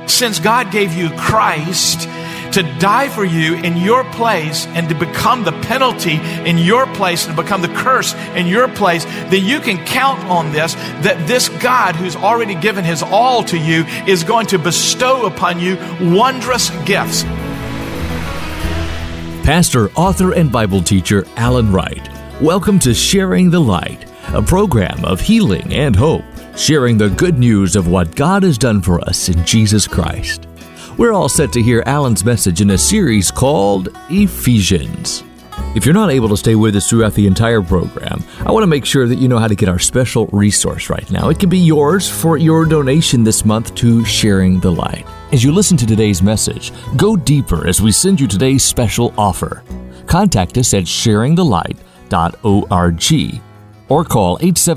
since God gave you Christ to die for you in your place and to become the penalty in your place and to become the curse in your place, then you can count on this, that this God who's already given his all to you is going to bestow upon you wondrous gifts. Pastor, author, and Bible teacher Alan Wright. Welcome to Sharing the Light, a program of healing and hope, sharing the good news of what God has done for us in Jesus Christ. We're all set to hear Alan's message in a series called Ephesians. If you're not able to stay with us throughout the entire program, I want to make sure that you know how to get our special resource right now. It can be yours for your donation this month to Sharing the Light. As you listen to today's message, go deeper as we send you today's special offer. Contact us at sharingthelight.org or call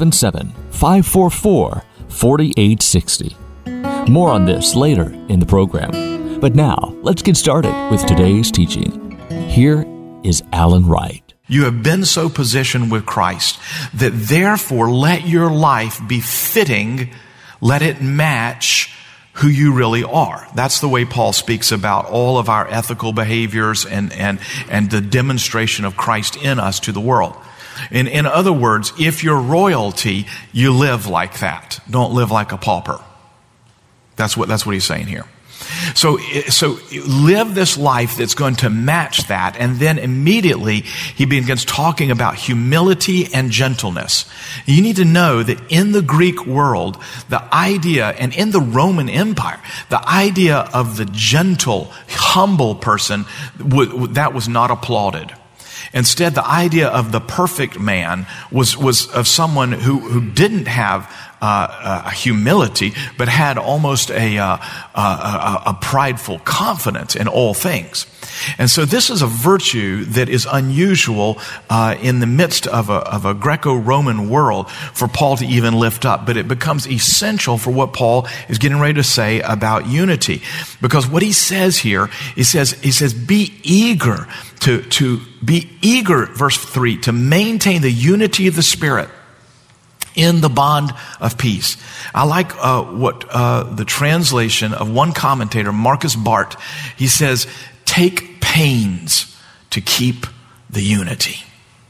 877-544-4860. More on this later in the program. But now, let's get started with today's teaching. Here is Alan Wright. You have been so positioned with Christ that therefore let your life be fitting, let it match who you really are. That's the way Paul speaks about all of our ethical behaviors and the demonstration of Christ in us to the world. In other words, if you're royalty, you live like that. Don't live like a pauper. That's what he's saying here. So live this life that's going to match that. And then immediately he begins talking about humility and gentleness. You need to know that in the Greek world, the idea, and in the Roman Empire, the idea of the gentle, humble person, that was not applauded. Instead, the idea of the perfect man was of someone who didn't have humility, but had almost a prideful confidence in all things. And so this is a virtue that is unusual in the midst of a Greco-Roman world for Paul to even lift up. But it becomes essential for what Paul is getting ready to say about unity. Because what he says here, he says, be eager to be eager, verse 3, to maintain the unity of the Spirit in the bond of peace. I like what the translation of one commentator, Marcus Bart, he says, take pains to keep the unity.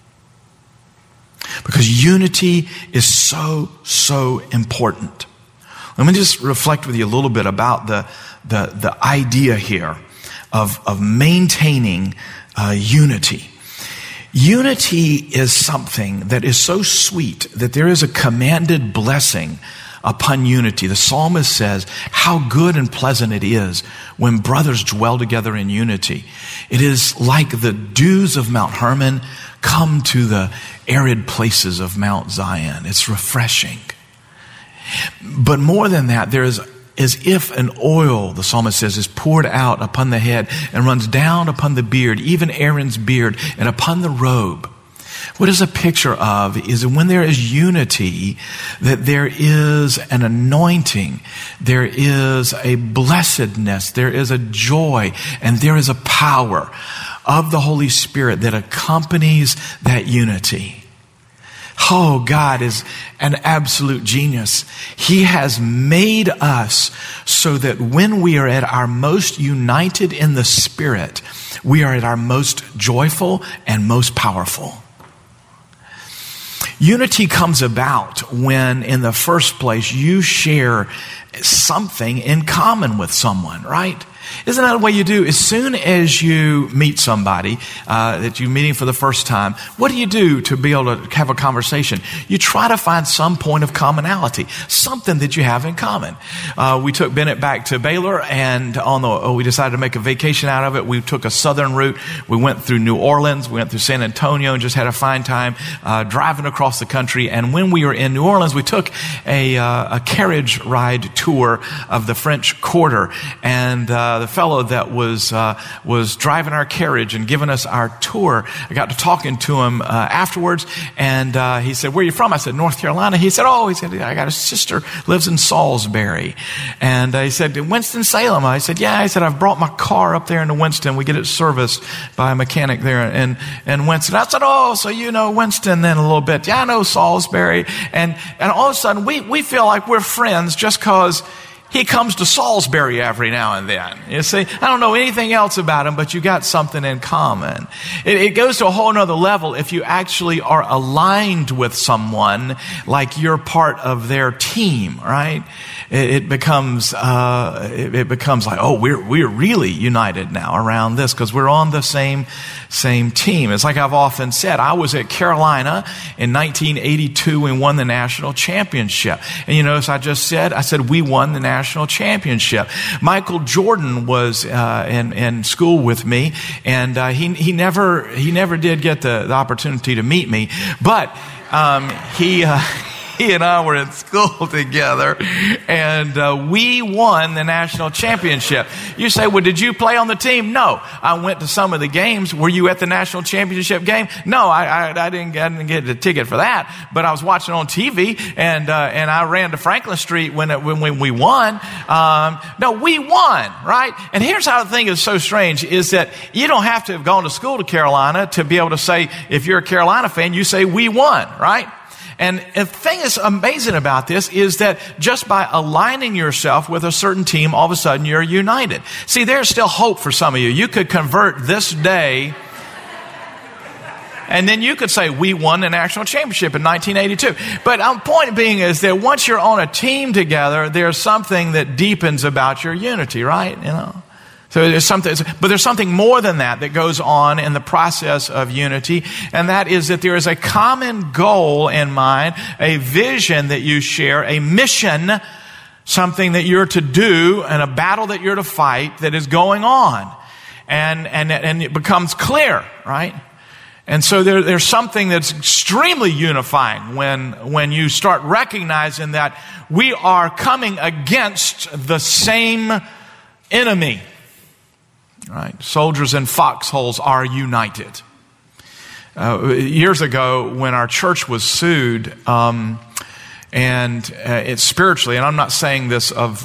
Because unity is so important. Let me just reflect with you a little bit about the idea here of maintaining unity. Unity is something that is so sweet that there is a commanded blessing upon unity. The psalmist says, how good and pleasant it is when brothers dwell together in unity. It is like the dews of Mount Hermon come to the arid places of Mount Zion. It's refreshing. But more than that, there is as if an oil, the psalmist says, is poured out upon the head and runs down upon the beard, even Aaron's beard, and upon the robe. What is a picture of is when there is unity, that there is an anointing, there is a blessedness, there is a joy, and there is a power of the Holy Spirit that accompanies that unity. Oh, God is an absolute genius. He has made us so that when we are at our most united in the Spirit, we are at our most joyful and most powerful. Unity comes about when, in the first place, you share something in common with someone, right? Isn't that what you do? As soon as you meet somebody that you're meeting for the first time, what do you do to be able to have a conversation? You try to find some point of commonality, something that you have in common. We took Bennett back to Baylor, and we decided to make a vacation out of it. We took a southern route. We went through New Orleans, we went through San Antonio, and just had a fine time driving across the country. And when we were in New Orleans, we took a carriage ride tour of the French Quarter, and the fellow that was driving our carriage and giving us our tour, I got to talking to him afterwards, and he said, "Where are you from?" I said, "North Carolina." He said, "I got a sister lives in Salisbury," and he said, "Winston-Salem." I said, "Yeah." I said, "I've brought my car up there into Winston. We get it serviced by a mechanic there in Winston." I said, "Oh, so you know Winston then a little bit?" "Yeah, I know Salisbury." And all of a sudden we feel like we're friends just because he comes to Salisbury every now and then. You see, I don't know anything else about him, but you got something in common. It goes to a whole nother level if you actually are aligned with someone like you're part of their team, right? It becomes like, oh, we're really united now around this because we're on the same team. It's like I've often said, I was at Carolina in 1982 and won the national championship. And you notice I said we won the national championship. Michael Jordan was in school with me, and he never did get the opportunity to meet me, but he and I were in school together, and we won the national championship. You say, well, did you play on the team? No. I went to some of the games. Were you at the national championship game? No, I didn't get the ticket for that, but I was watching on TV, and I ran to Franklin Street when we won. No, we won, right? And here's how the thing is so strange, is that you don't have to have gone to school to Carolina to be able to say, if you're a Carolina fan, you say we won, right? And the thing that's amazing about this is that just by aligning yourself with a certain team, all of a sudden you're united. See, there's still hope for some of you. You could convert this day, and then you could say, we won the national championship in 1982. But the point being is that once you're on a team together, there's something that deepens about your unity, right? You know? So there's something more than that goes on in the process of unity, and that is that there is a common goal in mind, a vision that you share, a mission, something that you're to do, and a battle that you're to fight that is going on, and it becomes clear, right? And so there's something that's extremely unifying when you start recognizing that we are coming against the same enemy. Right. Soldiers in foxholes are united. Years ago, when our church was sued, and it's spiritually, and I'm not saying this of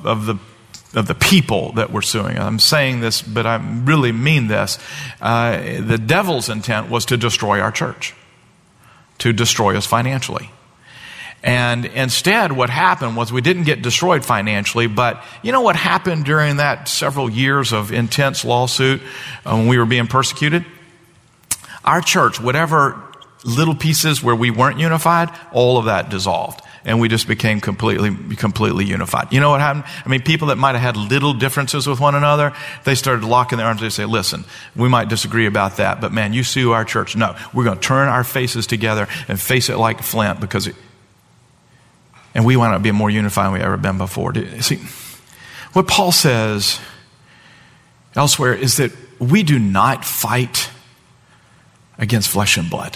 the people that were suing. I'm saying this, but I really mean this. The devil's intent was to destroy our church, to destroy us financially. And instead, what happened was we didn't get destroyed financially, but you know what happened during that several years of intense lawsuit when we were being persecuted? Our church, whatever little pieces where we weren't unified, all of that dissolved. And we just became completely unified. You know what happened? I mean, people that might have had little differences with one another, they started locking their arms. They say, listen, we might disagree about that, but man, you sue our church. No, we're going to turn our faces together and face it like flint because and we want to be more unified than we've ever been before. See, what Paul says elsewhere is that we do not fight against flesh and blood.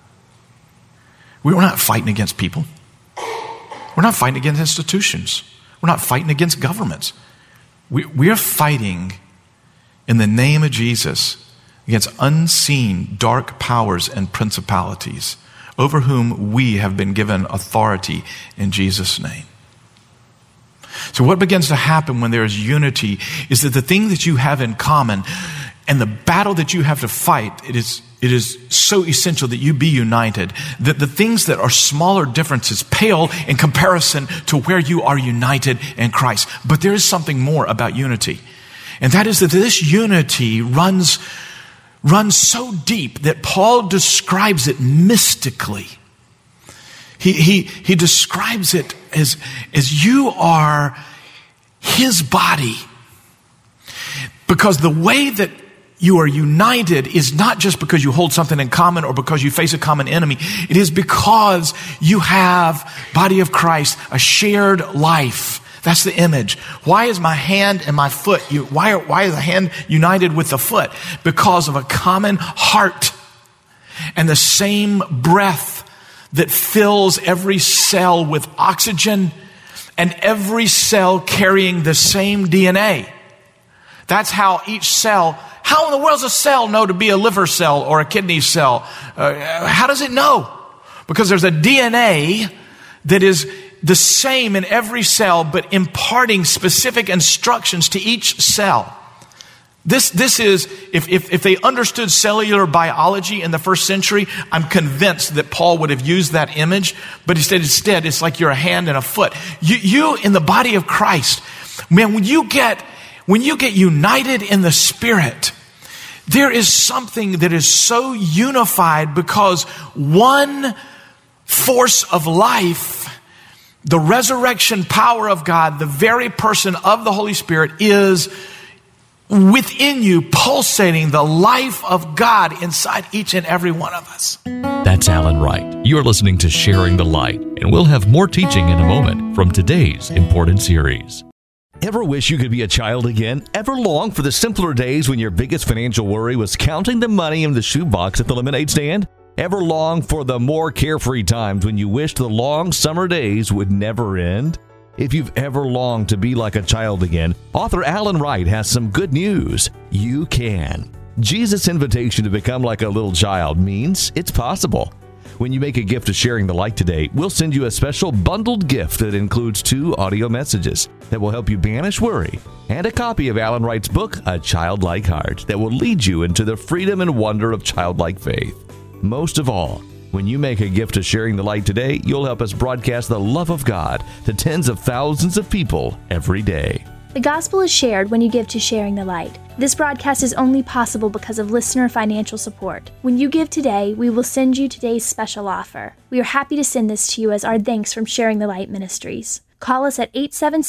We're not fighting against people. We're not fighting against institutions. We're not fighting against governments. We are fighting in the name of Jesus against unseen dark powers and principalities, over whom we have been given authority in Jesus' name. So what begins to happen when there is unity is that the thing that you have in common and the battle that you have to fight, it is so essential that you be united, that the things that are smaller differences pale in comparison to where you are united in Christ. But there is something more about unity, and that is that this unity runs so deep that Paul describes it mystically. He describes it as you are his body. Because the way that you are united is not just because you hold something in common or because you face a common enemy. It is because you have, body of Christ, a shared life. That's the image. Why is my hand and my foot, why is the hand united with the foot? Because of a common heart and the same breath that fills every cell with oxygen and every cell carrying the same DNA. That's how each cell, how in the world does a cell know to be a liver cell or a kidney cell? How does it know? Because there's a DNA that is the same in every cell, but imparting specific instructions to each cell. This is, if they understood cellular biology in the first century, I'm convinced that Paul would have used that image, but instead it's like you're a hand and a foot. You in the body of Christ, man, when you get united in the Spirit, there is something that is so unified because one force of life, the resurrection power of God, the very person of the Holy Spirit is within you, pulsating the life of God inside each and every one of us. That's Alan Wright. You're listening to Sharing the Light, and we'll have more teaching in a moment from today's important series. Ever wish you could be a child again? Ever long for the simpler days when your biggest financial worry was counting the money in the shoebox at the lemonade stand? Ever long for the more carefree times when you wished the long summer days would never end? If you've ever longed to be like a child again, author Alan Wright has some good news. You can. Jesus' invitation to become like a little child means it's possible. When you make a gift to Sharing the Light today, we'll send you a special bundled gift that includes 2 audio messages that will help you banish worry and a copy of Alan Wright's book, A Childlike Heart, that will lead you into the freedom and wonder of childlike faith. Most of all, when you make a gift to Sharing the Light today, you'll help us broadcast the love of God to tens of thousands of people every day. The gospel is shared when you give to Sharing the Light. This broadcast is only possible because of listener financial support. When you give today, we will send you today's special offer. We are happy to send this to you as our thanks from Sharing the Light Ministries. Call us at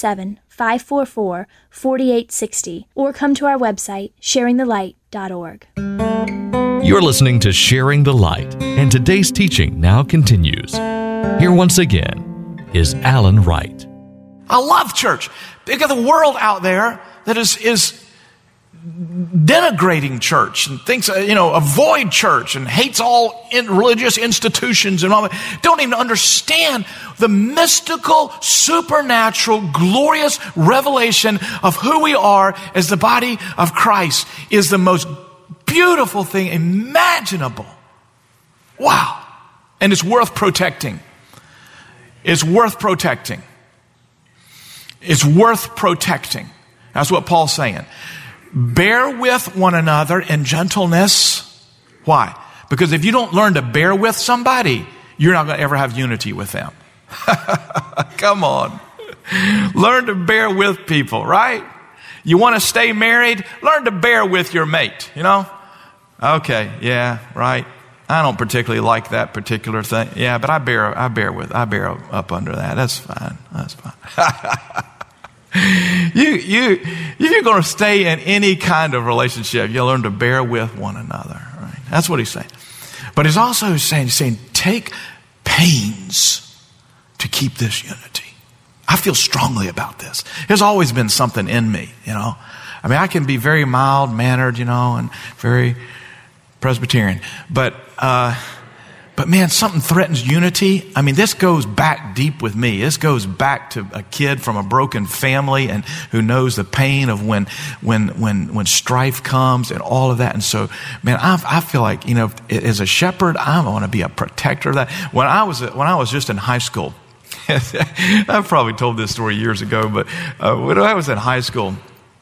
877-544-4860 or come to our website, sharingthelight.org. You're listening to Sharing the Light, and today's teaching now continues. Here once again is Alan Wright. I love church. They got the world out there that is denigrating church and thinks, avoid church and hates all religious institutions and all that. Don't even understand the mystical, supernatural, glorious revelation of who we are as the body of Christ is the most beautiful thing imaginable. Wow. And it's worth protecting. It's worth protecting. It's worth protecting. That's what Paul's saying. Bear with one another in gentleness. Why? Because if you don't learn to bear with somebody, you're not going to ever have unity with them. Come on. Learn to bear with people, right? You want to stay married? Learn to bear with your mate, Okay, yeah, right. I don't particularly like that particular thing. Yeah, but I bear up under that. That's fine. If you're going to stay in any kind of relationship, you learn to bear with one another. Right? That's what he's saying. But he's also saying, take pains to keep this unity. I feel strongly about this. There's always been something in me, I can be very mild-mannered, and very Presbyterian. But man, something threatens unity. This goes back deep with me. This goes back to a kid from a broken family and who knows the pain of when strife comes and all of that. And so, man, I feel like, as a shepherd, I want to be a protector of that. When I was just in high school, I've probably told this story years ago, but when I was in high school,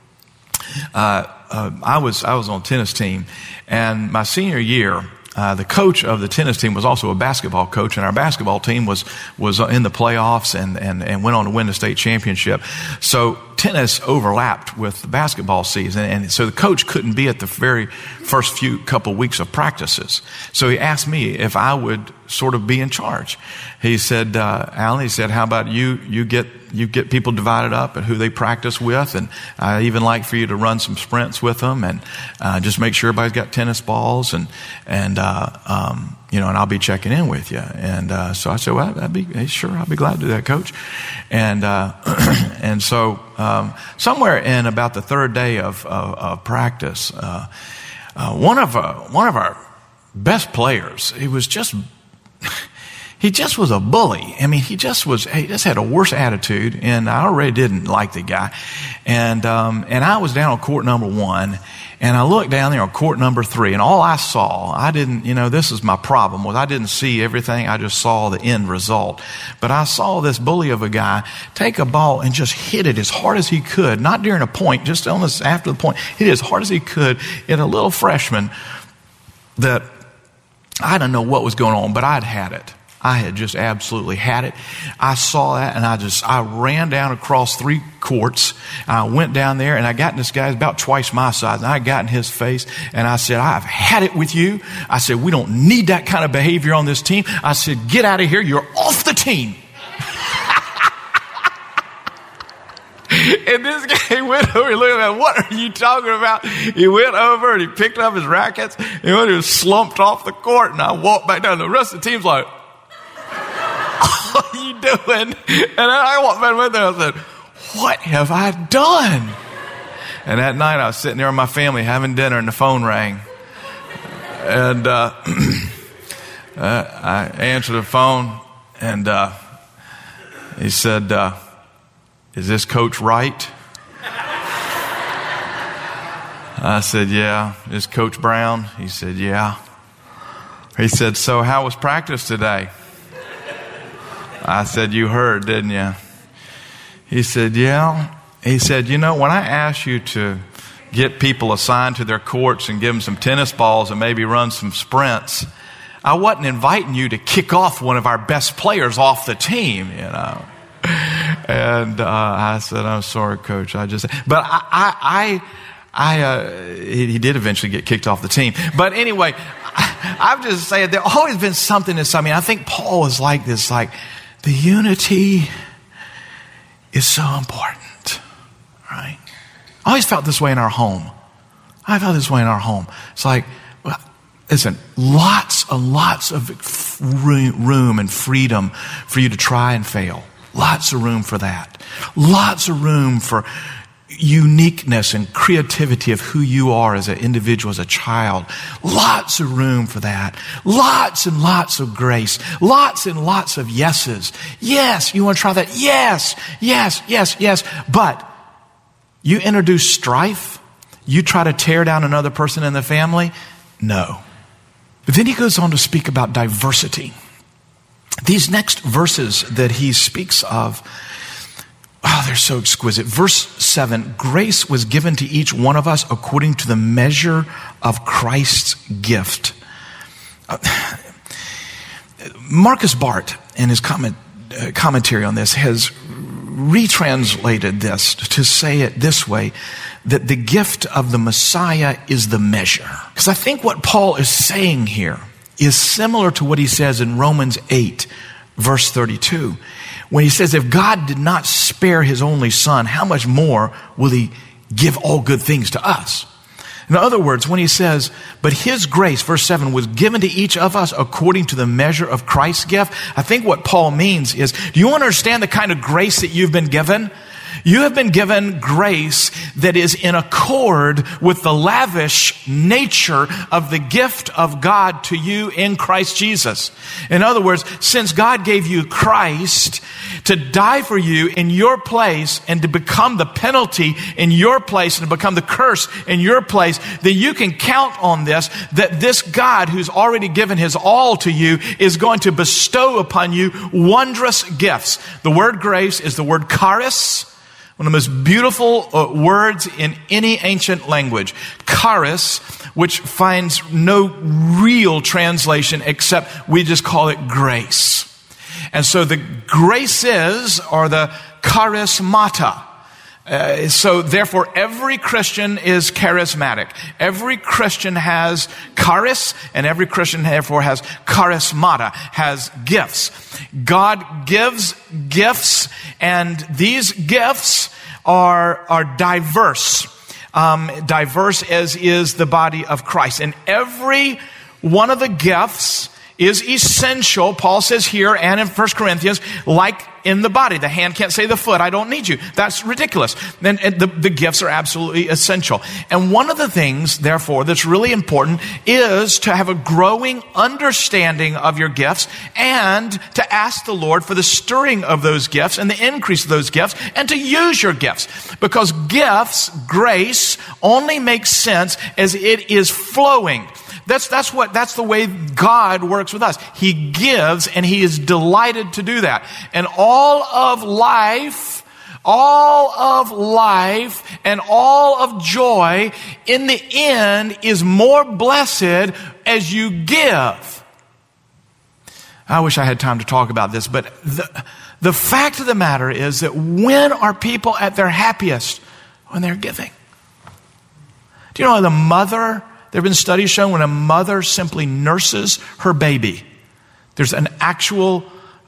I was on a tennis team, and my senior year, the coach of the tennis team was also a basketball coach, and our basketball team was in the playoffs and went on to win the state championship. So tennis overlapped with the basketball season, and so the coach couldn't be at the very first couple weeks of practices. So he asked me if I would sort of be in charge. He said, Alan, how about you get people divided up and who they practice with, and I even like for you to run some sprints with them, and just make sure everybody's got tennis balls, and I'll be checking in with you. And so I said, well, I'll be glad to do that, Coach. And and so somewhere in about the third day of practice, one of our best players, he was just he just was a bully. I mean, he just had a worse attitude, and I already didn't like the guy. And I was down on court number 1, and I looked down there on court number 3, and all I saw, this is my problem, was I didn't see everything. I just saw the end result. But I saw this bully of a guy take a ball and just hit it as hard as he could, not during a point, just after the point, hit it as hard as he could at a little freshman that I don't know what was going on, but I'd had it. I had just absolutely had it. I saw that, and I ran down across 3 courts. I went down there, and I got in this guy's about twice my size, and I got in his face, and I said, I've had it with you. I said, we don't need that kind of behavior on this team. I said, get out of here. You're off the team. And this guy went over and looked at me, what are you talking about? He went over and he picked up his rackets, and he went and slumped off the court, and I walked back down. The rest of the team's like, what are you doing? And I walked back there and I said, what have I done? And that night I was sitting there with my family having dinner, and the phone rang. And I answered the phone, and he said, is this Coach Wright? I said, yeah. Is Coach Brown? He said, yeah. He said, so how was practice today? I said, you heard, didn't you? He said, yeah. He said, when I asked you to get people assigned to their courts and give them some tennis balls and maybe run some sprints, I wasn't inviting you to kick off one of our best players off the team, And I said, I'm sorry, Coach. But he did eventually get kicked off the team. But anyway, I've just said there's always been something that's, I think Paul is like this, like the unity is so important, right? I always felt this way in our home. It's like, listen, lots and lots of room and freedom for you to try and fail. Lots of room for that. Lots of room for uniqueness and creativity of who you are as an individual, as a child. Lots of room for that. Lots and lots of grace. Lots and lots of yeses. Yes, you want to try that? Yes, yes, yes, yes. But you introduce strife? You try to tear down another person in the family? No. But then he goes on to speak about diversity. These next verses that he speaks of, they're so exquisite. Verse 7, grace was given to each one of us according to the measure of Christ's gift. Marcus Bart, in his commentary on this, has retranslated this to say it this way, that the gift of the Messiah is the measure. Because I think what Paul is saying here is similar to what he says in Romans 8, verse 32. When he says, if God did not spare his only son, how much more will he give all good things to us? In other words, when he says, but his grace, verse 7, was given to each of us according to the measure of Christ's gift, I think what Paul means is, do you understand the kind of grace that you've been given? You have been given grace that is in accord with the lavish nature of the gift of God to you in Christ Jesus. In other words, since God gave you Christ to die for you in your place and to become the penalty in your place and to become the curse in your place, then you can count on this, that this God who's already given his all to you is going to bestow upon you wondrous gifts. The word grace is the word charis, one of the most beautiful words in any ancient language. Charis, which finds no real translation except we just call it grace. And so the graces are the charismata. So therefore, every Christian is charismatic. Every Christian has charis, and every Christian therefore has charismata, has gifts. God gives gifts, and these gifts are diverse. Diverse as is the body of Christ. And every one of the gifts is essential, Paul says here and in 1 Corinthians, like in the body. The hand can't say the foot, I don't need you. That's ridiculous. Then the gifts are absolutely essential. And one of the things, therefore, that's really important is to have a growing understanding of your gifts and to ask the Lord for the stirring of those gifts and the increase of those gifts and to use your gifts. Because gifts, grace, only makes sense as it is flowing. That's the way God works with us. He gives and He is delighted to do that. And all of life and all of joy in the end is more blessed as you give. I wish I had time to talk about this, but the fact of the matter is that when are people at their happiest? When they're giving. Do you know there have been studies showing when a mother simply nurses her baby, there's an actual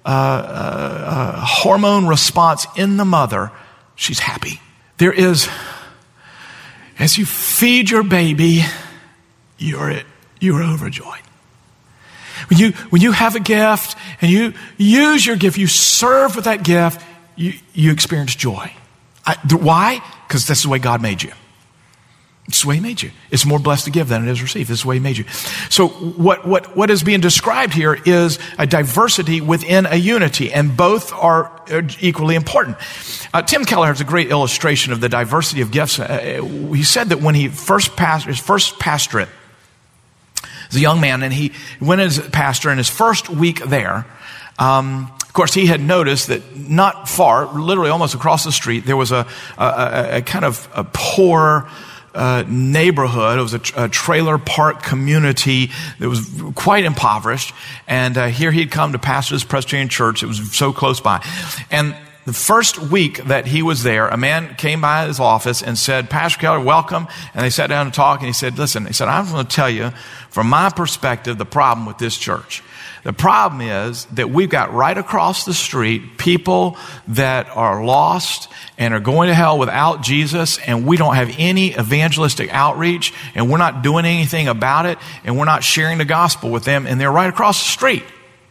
hormone response in the mother. She's happy. There is, as you feed your baby, you're overjoyed. When you have a gift and you use your gift, you serve with that gift, you experience joy. Why? Because that's the way God made you. It's the way He made you. It's more blessed to give than it is receive. This is the way He made you. So what is being described here is a diversity within a unity, and both are equally important. Tim Keller has a great illustration of the diversity of gifts. He said that when he his first pastorate as a young man, and he went as a pastor in his first week there, of course, he had noticed that not far, literally almost across the street, there was a kind of a poor neighborhood. It was a trailer park community that was quite impoverished. And here he'd come to pastor this Presbyterian church. It was so close by. And the first week that he was there, a man came by his office and said, "Pastor Keller, welcome." And they sat down to talk, and he said, "Listen," he said, "I'm going to tell you from my perspective the problem with this church. The problem is that we've got right across the street people that are lost and are going to hell without Jesus, and we don't have any evangelistic outreach, and we're not doing anything about it, and we're not sharing the gospel with them, and they're right across the street."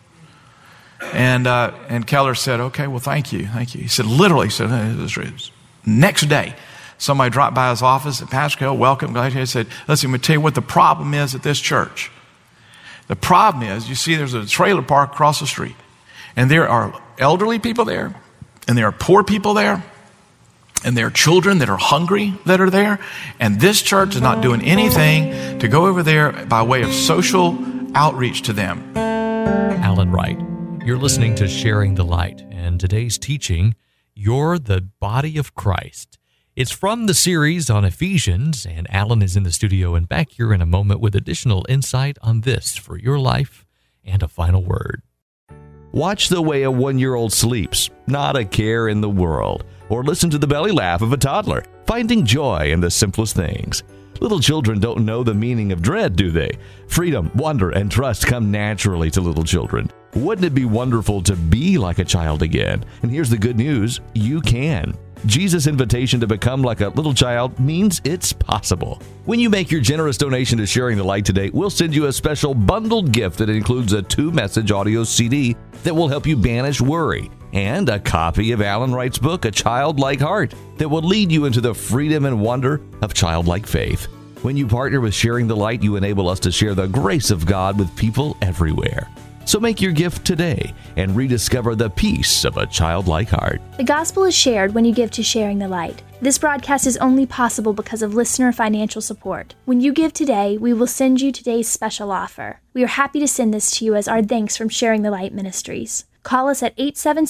And Keller said, "Okay, well, thank you. He said, literally, next day, somebody dropped by his office, and Pastor Keller, welcome. He said, "Listen, let me tell you what the problem is at this church. The problem is, you see, there's a trailer park across the street, and there are elderly people there, and there are poor people there, and there are children that are hungry that are there, and this church is not doing anything to go over there by way of social outreach to them." Alan Wright. You're listening to Sharing the Light, and today's teaching, You're the Body of Christ. It's from the series on Ephesians, and Alan is in the studio and back here in a moment with additional insight on this for your life and a final word. Watch the way a 1-year-old sleeps, not a care in the world. Or listen to the belly laugh of a toddler, finding joy in the simplest things. Little children don't know the meaning of dread, do they? Freedom, wonder, and trust come naturally to little children. Wouldn't it be wonderful to be like a child again? And here's the good news, you can. Jesus' invitation to become like a little child means it's possible. When you make your generous donation to Sharing the Light today, we'll send you a special bundled gift that includes a 2-message audio CD that will help you banish worry, and a copy of Alan Wright's book, A Childlike Heart, that will lead you into the freedom and wonder of childlike faith. When you partner with Sharing the Light, you enable us to share the grace of God with people everywhere. So make your gift today and rediscover the peace of a childlike heart. The gospel is shared when you give to Sharing the Light. This broadcast is only possible because of listener financial support. When you give today, we will send you today's special offer. We are happy to send this to you as our thanks from Sharing the Light Ministries. Call us at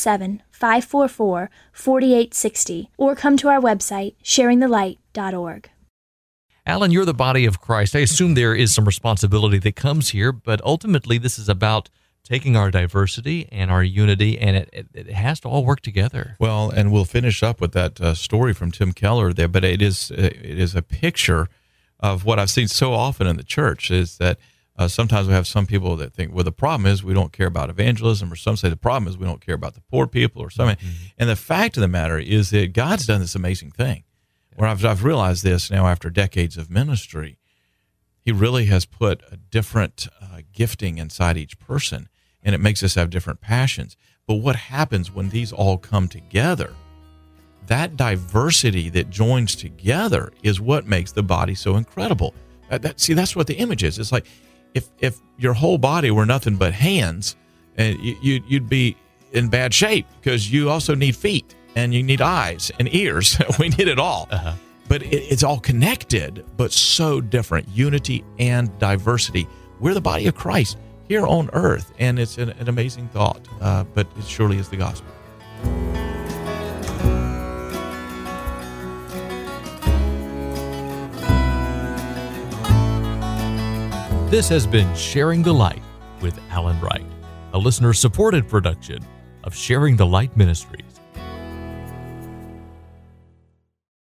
877-544-4860 or come to our website, sharingthelight.org. Alan, you're the body of Christ. I assume there is some responsibility that comes here, but ultimately this is about taking our diversity and our unity, and it has to all work together. Well, and we'll finish up with that story from Tim Keller there, but it is a picture of what I've seen so often in the church, is that sometimes we have some people that think, well, the problem is we don't care about evangelism, or some say the problem is we don't care about the poor people or something. Mm-hmm. And the fact of the matter is that God's done this amazing thing. Where I've realized this now after decades of ministry, He really has put a different gifting inside each person, and it makes us have different passions. But what happens when these all come together? That diversity that joins together is what makes the body so incredible. That's what the image is. It's like if your whole body were nothing but hands, and you'd be in bad shape, because you also need feet and you need eyes and ears. We need it all. Uh-huh. But it's all connected, but so different. Unity and diversity. We're the body of Christ here on earth, and it's an amazing thought, but it surely is the gospel. This has been Sharing the Light with Alan Wright, a listener-supported production of Sharing the Light Ministries.